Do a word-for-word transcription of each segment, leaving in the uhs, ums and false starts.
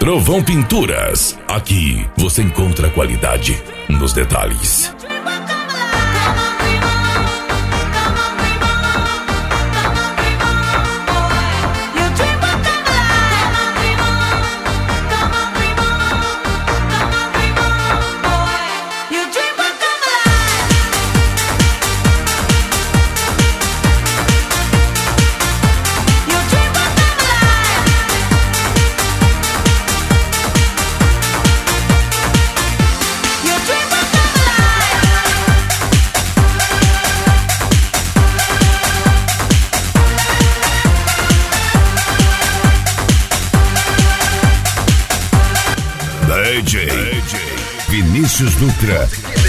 Trovão Pinturas. Aqui você encontra qualidade nos detalhes. D J, D J Vinícius Dutra.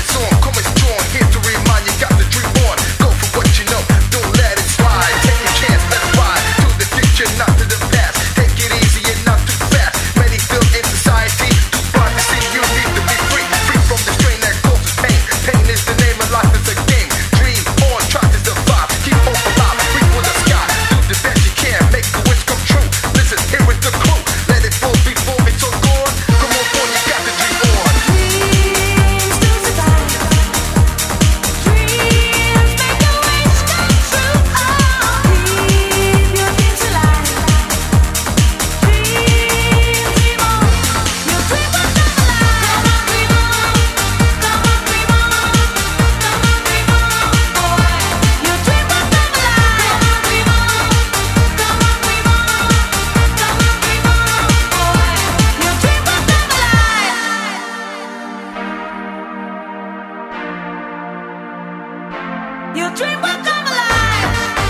Your dream will come alive.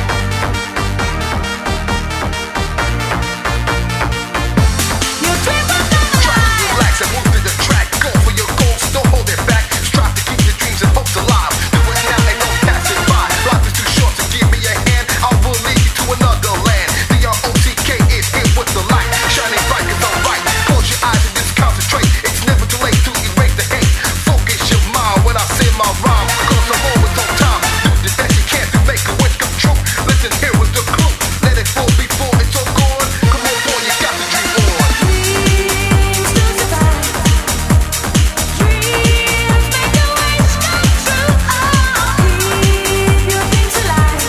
Your dream will come alive. Try to relax and move to the track. Go for your goals, don't hold it back. Strive to keep your dreams and hopes alive. Do it now and don't pass it by. Life is too short to give me a hand. I will lead you to another land. D R O T K is here with the light. Shining bright is alright. Close your eyes and just concentrate. It's never too late to erase the hate. Focus your mind when I say my rhyme. Cause I'm always on time. Do the best you can to make a wish come true. Listen, here is the clue. Let it fall before it's all gone. Come on, boy, you got the dream on. Dreams to survive. Dreams make a wish come true. Oh, keep your dreams alive.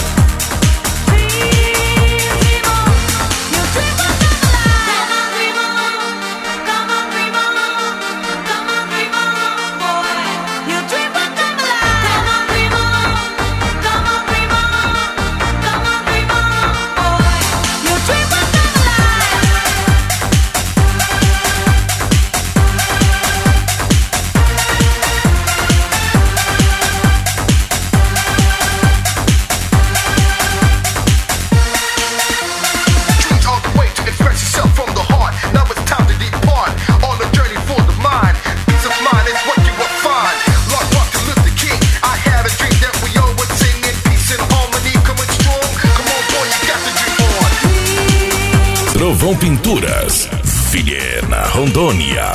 Dream, dream on. Your dream will come alive. Come on, dream on. Come on, dream on. Come on, dream on, boy. Your dream will come alive. Come on, dream on. Come on, dream on. Come on, dream on, boy. Your dream will come Dreams are the way to express yourself from the heart. Now it's time to depart on a journey for the mind. Peace of mind is what you will find. Lord Martin Luther King, I had a dream that we all would sing in peace and harmony, coming strong. Come on, boy, you got the dream on. Trovão Pinturas. Vilhena, Rondônia.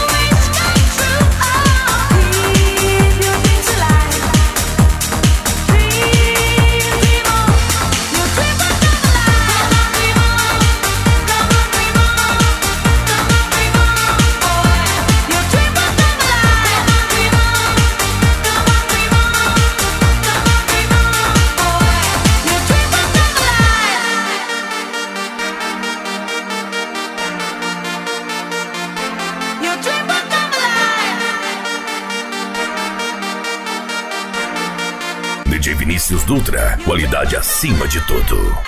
Your dream will come alive. D J Vinícius Dutra. Qualidade acima de tudo.